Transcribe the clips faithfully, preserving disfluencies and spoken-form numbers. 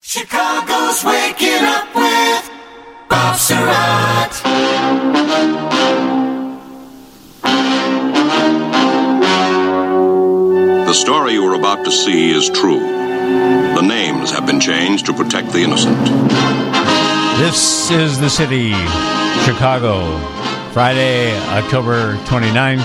Chicago's waking up with Bob Surratt. The story you are about to see is true. The names have been changed to protect the innocent. This is the city, Chicago, Friday, October twenty-ninth,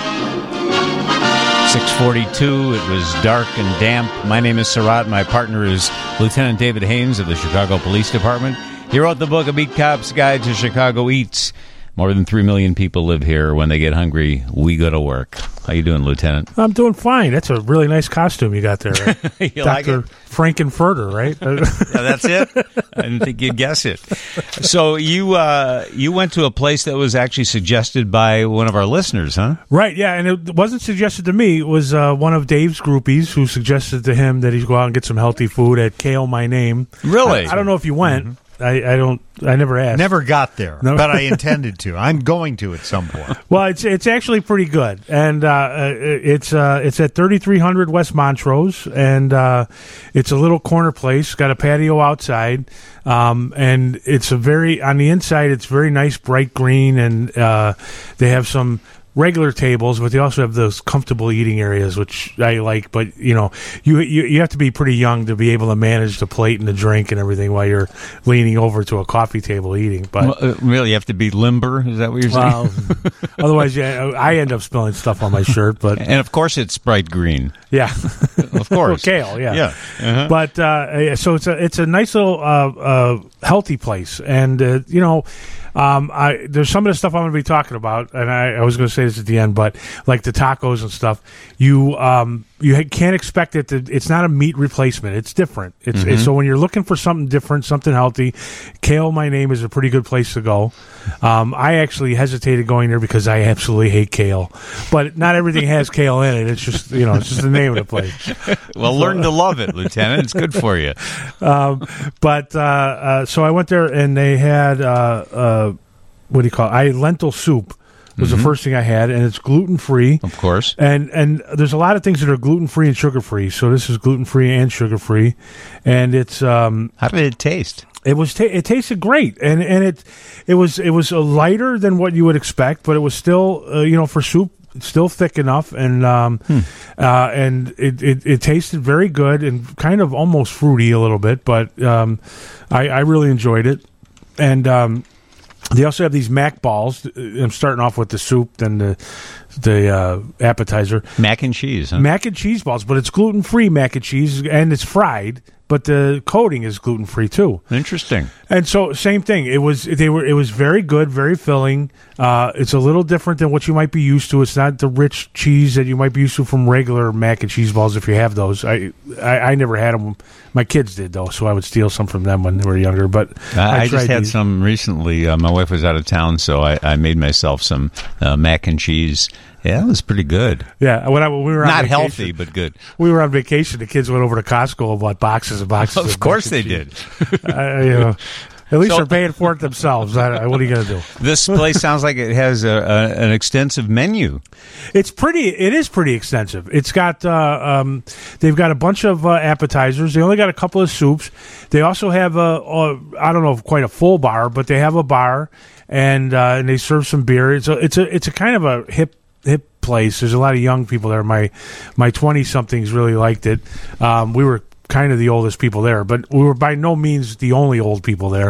six forty-two. It was dark and damp. My name is Surratt. My partner is Lieutenant David Haynes of the Chicago Police Department. He wrote the book, A Beat Cop's Guide to Chicago Eats. More than three million people live here. When they get hungry, we go to work. How you doing, Lieutenant? I'm doing fine. That's a really nice costume you got there. You Doctor like it? Frankenfurter, right? Yeah, that's it? I didn't think you'd guess it. So you uh, you went to a place that was actually suggested by one of our listeners, huh? Right, yeah, and it wasn't suggested to me. It was uh, one of Dave's groupies who suggested to him that he go out and get some healthy food at Kale My Name. Really? I, I don't know if you went. Mm-hmm. I, I don't. I never asked. Never got there, No. but I intended to. I'm going to at some point. Well, it's it's actually pretty good, and uh, it's uh, it's at thirty-three hundred West Montrose, and uh, it's a little corner place. Got a patio outside, um, and it's a very on the inside. It's very nice, bright green, and uh, they have some regular tables, but they also have those comfortable eating areas, which I like. But you know, you, you you have to be pretty young to be able to manage the plate and the drink and everything while you're leaning over to a coffee table eating. But Well, uh, really, you have to be limber? Is that what you're saying? well, otherwise, yeah, I end up spilling stuff on my shirt. But And, of course, it's bright green. yeah, Of course. kale, yeah, Yeah. Uh-huh. But uh, so it's a it's a nice little uh, uh, healthy place, and uh, you know. Um, I, there's some of the stuff I'm going to be talking about, and I, I was going to say this at the end, but like the tacos and stuff, you um, you can't expect it to. It's not a meat replacement. It's different. It's, Mm-hmm. it's so when you're looking for something different, something healthy, Kale My Name is a pretty good place to go. Um, I actually hesitated going there because I absolutely hate kale, but not everything has kale in it. It's just you know, it's just the name of the place. Well, learn to love it, Lieutenant. It's good for you. Um, but uh, uh, so I went there and they had uh, uh, what do you call it? I had lentil soup was Mm-hmm. the first thing I had, and it's gluten free. Of course. And and there's a lot of things that are gluten free and sugar free. So this is gluten free and sugar free, and it's um, How did it taste? it was ta- it tasted great, and and it it was it was a lighter than what you would expect, but it was still uh, you know for soup. It's still thick enough, and um, Hmm. uh, and it, it, it tasted very good and kind of almost fruity a little bit, but um, I, I really enjoyed it. And um, they also have these mac balls. I'm starting off with the soup, then the the uh, appetizer. Mac and cheese, huh? Mac and cheese balls, but it's gluten free mac and cheese, and it's fried. But the coating is gluten free too. Interesting. And so, same thing. It was they were. It was very good, very filling. Uh, it's a little different than what you might be used to. It's not the rich cheese that you might be used to from regular mac and cheese balls. If you have those, I I, I never had them. My kids did though, so I would steal some from them when they were younger. But Uh, I, I, just tried had these. some recently. Uh, my wife was out of town, so I, I made myself some uh, mac and cheese. Yeah, it was pretty good. Yeah, when, I, when we were on Not vacation, healthy, but good. We were on vacation. The kids went over to Costco and bought boxes and boxes. Of of course mac they and did. cheese. I, you know, at least So- they're paying for it themselves. I, I, what are you going to do? This place sounds like it has a, a, an extensive menu. It's pretty. It is pretty extensive. It's got. Uh, um, they've got a bunch of uh, appetizers. They only got a couple of soups. They also have a. a I don't know if quite a full bar, but they have a bar, and uh, and they serve some beer. It's a. It's a. It's a kind of a hip hip place. There's a lot of young people there. My my twenty somethings really liked it. Um, we were kind of the oldest people there, but we were by no means the only old people there.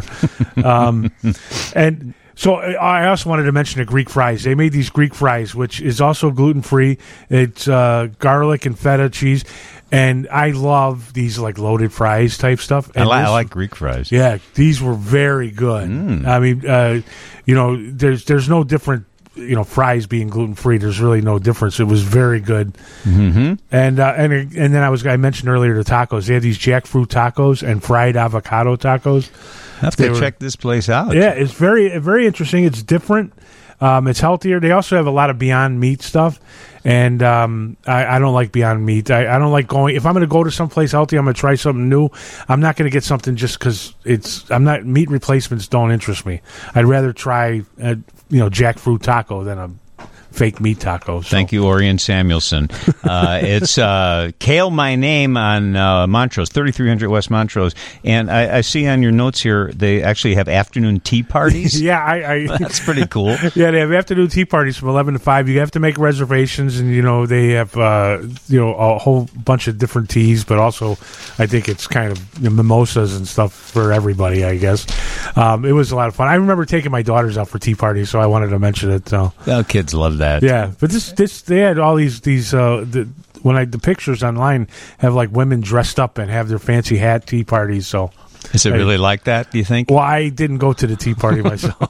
Um, and. So I also wanted to mention the Greek fries. They made these Greek fries, which is also gluten free. It's uh, garlic and feta cheese, and I love these like loaded fries type stuff. I, And li- I this- like Greek fries. yeah, these were very good. I mean, uh, you know, there's there's no different. You know, fries being gluten free, there's really no difference. It was very good. Mm-hmm. And uh, and and then I was I mentioned earlier the tacos. They had these jackfruit tacos and fried avocado tacos. I have They to were- check this place out. Yeah, it's very very interesting. It's different. Um, it's healthier. They also have a lot of Beyond Meat stuff, and um, I, I don't like Beyond Meat. I, I don't like going. If I'm going to go to someplace healthy, I'm going to try something new. I'm not going to get something just because it's. I'm not meat replacements don't interest me. I'd rather try a, you know jackfruit taco than a fake meat tacos. So. Thank you, Orion Samuelson. Uh, it's uh, Kale My Name on uh, Montrose, thirty-three hundred West Montrose. And I, I see on your notes here they actually have afternoon tea parties. Yeah, I, I That's pretty cool. Yeah, they have afternoon tea parties from eleven to five. You have to make reservations, and, you know, they have, uh, you know, a whole bunch of different teas, but also I think it's kind of you know, mimosas and stuff for everybody, I guess. Um, it was a lot of fun. I remember taking my daughters out for tea parties, so I wanted to mention it. So. Well, kids love that. Yeah, but this, this, they had all these, these, uh, the, when I, the pictures online have like women dressed up and have their fancy hat tea parties, so. Is it really like that, do you think? Well, I didn't go to the tea party myself.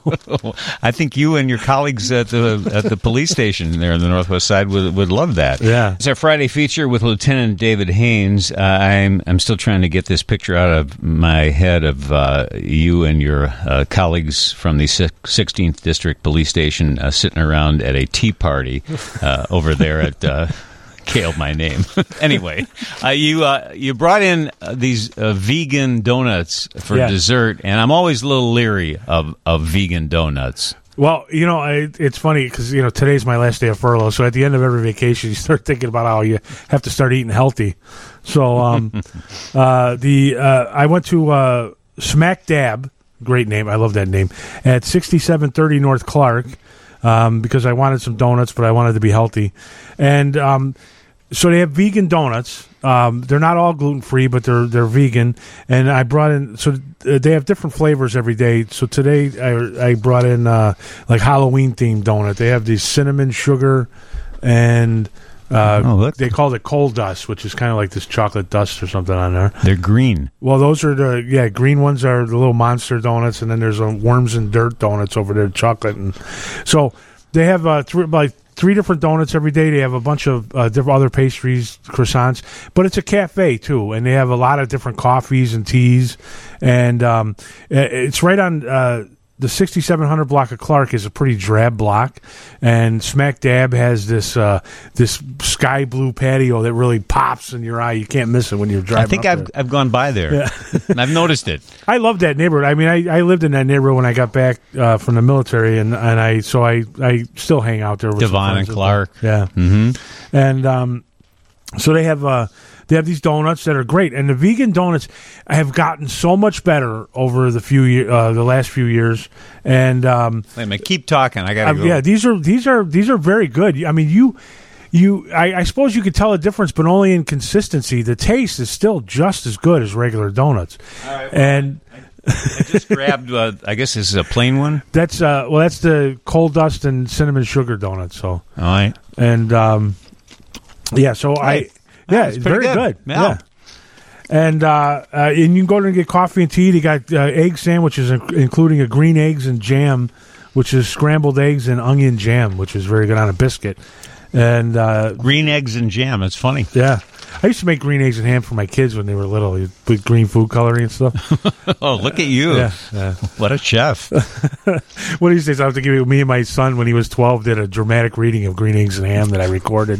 I think you and your colleagues at the at the police station there in the Northwest Side would would love that. Yeah. It's our Friday feature with Lieutenant David Haynes. Uh, I'm I'm still trying to get this picture out of my head of uh, you and your uh, colleagues from the sixteenth District Police Station uh, sitting around at a tea party uh, over there at... Uh, Kale My Name. Anyway, uh, you uh, you brought in uh, these uh, vegan donuts for Yeah. dessert, and I'm always a little leery of, of vegan donuts. Well, you know, I, it's funny because, you know, today's my last day of furlough. So at the end of every vacation, you start thinking about how you have to start eating healthy. So um, uh, the uh, I went to uh, Smack Dab, great name, I love that name, at sixty-seven thirty North Clark um, because I wanted some donuts, but I wanted to be healthy. And um, so they have vegan donuts. Um, they're not all gluten free, but they're they're vegan. And I brought in so uh, they have different flavors every day. So today I I brought in uh, like Halloween themed donut. They have these cinnamon sugar and uh, Oh, look. they call it coal dust, which is kind of like this chocolate dust or something on there. They're green. Well, those are the yeah green ones are the little monster donuts, and then there's uh, worms and dirt donuts over there, chocolate, and so they have uh, three like. Three different donuts every day. They have a bunch of uh, different other pastries, croissants, but it's a cafe too, and they have a lot of different coffees and teas. And um, it's right on uh, the sixty-seven hundred block of Clark is a pretty drab block, and Smack Dab has this uh, this sky blue patio that really pops in your eye. You can't miss it when you're driving. I think up I've there. I've gone by there. Yeah. And I've noticed it. I love that neighborhood. I mean, I, I lived in that neighborhood when I got back uh, from the military, and, and I so I, I still hang out there with some Devon friends and Clark. Yeah, Mm-hmm. and um, so they have uh, they have these donuts that are great, and the vegan donuts have gotten so much better over the few year, uh, the last few years, and um, Wait a minute. Keep talking. I got uh, to go. yeah, these are these are these are very good. I mean, you. You, I, I suppose you could tell a difference, but only in consistency. The taste is still just as good as regular donuts, right, well, and I just grabbed, uh, I guess this is a plain one. that's uh, well, that's the coal dust and cinnamon sugar donut. So, All right. and um, yeah, so I, Hey, yeah, that's it's pretty very good. good. Yeah. And uh, uh, and you can go there and get coffee and tea. They got uh, egg sandwiches, in- including a green eggs and jam, which is scrambled eggs and onion jam, which is very good on a biscuit. And uh, Green eggs and jam. It's funny. yeah, I used to make green eggs and ham for my kids when they were little. You put green food coloring and stuff. Oh, look at you. Yeah, yeah. What a chef. One of these days, I have to give you me and my son when he was twelve did a dramatic reading of Green Eggs and Ham that I recorded.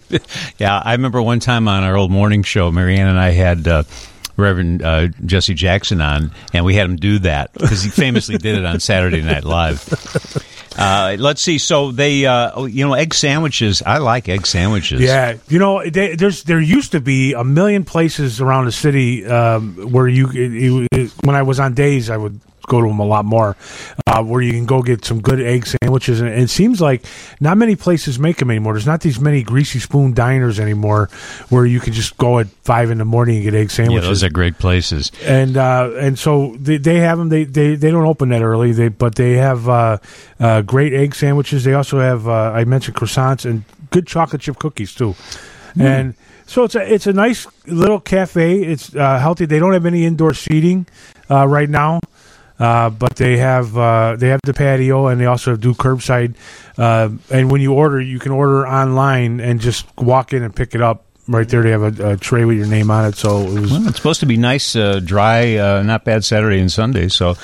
Yeah, I remember one time on our old morning show, Marianne and I had uh, Reverend uh, Jesse Jackson on, and we had him do that because he famously did it on Saturday Night Live. Uh, let's see. So they, uh, you know, egg sandwiches. I like egg sandwiches. Yeah, you know, they, there's there used to be a million places around the city um, where you. It, it, when I was on days, I would go to them a lot more, uh, where you can go get some good egg sandwiches. And it seems like not many places make them anymore. There's not these many greasy spoon diners anymore where you can just go at five in the morning and get egg Yeah, sandwiches. those are great places. and uh, and so they, they have them. They, they they don't open that early. They but they have uh, uh, great egg sandwiches. They also have uh, I mentioned croissants and good chocolate chip cookies too. Mm. And so it's a it's a nice little cafe. It's uh, healthy. They don't have any indoor seating uh, right now. Uh, but they have uh, they have the patio, and they also do curbside. Uh, and when you order, you can order online and just walk in and pick it up right there. They have a, a tray with your name on it. So it was Well, it's supposed to be nice, uh, dry, uh, not bad Saturday and Sunday. So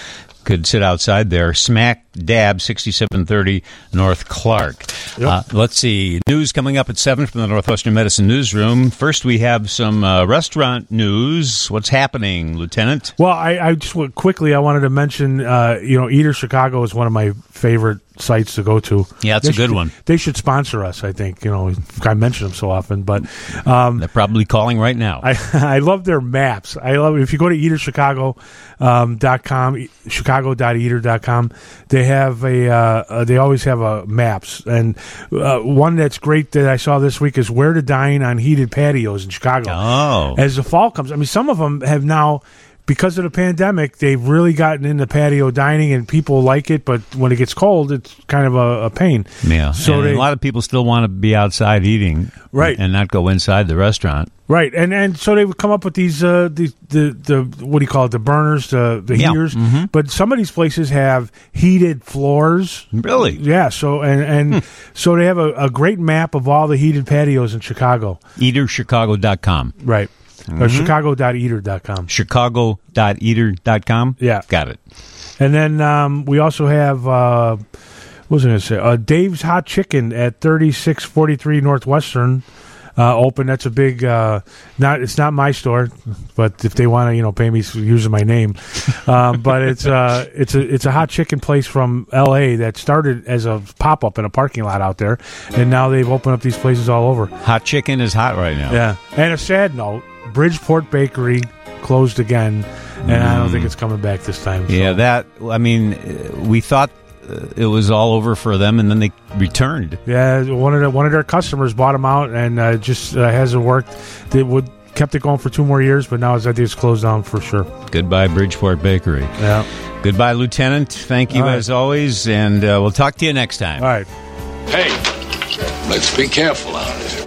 could sit outside there. Smack dab, sixty-seven thirty North Clark. Yep. Uh, let's see. News coming up at seven from the Northwestern Medicine Newsroom. First, we have some uh, restaurant news. What's happening, Lieutenant? Well, I, I just want- quickly I wanted to mention, uh, you know, Eater Chicago is one of my favorite sites to go to. Yeah, it's They a good should- one. They should sponsor us, I think. You know, I mention them so often, but um, They're probably calling right now. I I love their maps. I love if you go to eater chicago dot com, chicago dot eater dot com. They have a uh, uh, they always have a maps, and uh, one that's great that I saw this week is where to dine on heated patios in Chicago. Oh. As the fall comes, I mean, some of them have now. Because of the pandemic, they've really gotten into patio dining, and people like it. But when it gets cold, it's kind of a, a pain. Yeah. So and they, a lot of people still want to be outside eating, Right. and not go inside the restaurant. right, and and so they would come up with these uh, the, the the what do you call it? The burners, the the Yeah. heaters. Mhm. But some of these places have heated floors. Really? Yeah. So and and so they have a, a great map of all the heated patios in Chicago. eater chicago dot com. Right. Mm-hmm. Or chicago dot eater dot com. chicago dot eater dot com. Yeah. Got it. And then um, we also have, uh, what was I going to say? Uh, Dave's Hot Chicken at thirty-six forty-three Northwestern uh, open. That's a big, uh, not it's not my store, but if they want to, you know, pay me for using my name. Um, but it's uh, it's a it's a hot chicken place from L A that started as a pop-up in a parking lot out there, and now they've opened up these places all over. Hot chicken is hot right now. Yeah. And a sad note, Bridgeport Bakery closed again, and I don't think it's coming back this time. So. Yeah, that, I mean, uh, we thought uh, it was all over for them, and then they returned. Yeah, one of the, one of their customers bought them out, and uh, just uh, hasn't worked. They would kept it going for two more years, but now it's, I think it's closed down for sure. Goodbye, Bridgeport Bakery. Yeah. Goodbye, Lieutenant. Thank you All right. as always, and uh, we'll talk to you next time. All right. Hey, let's be careful out there.